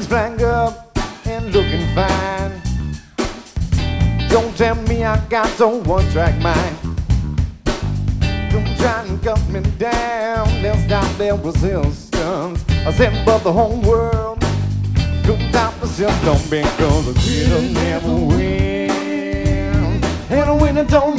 sprang up and looking fine. Don't tell me I got no one-track mind. Don't try and cut me down. They'll stop their resistance. I said, but the whole world couldn't stop the system because the quitter never wins. And a winner don't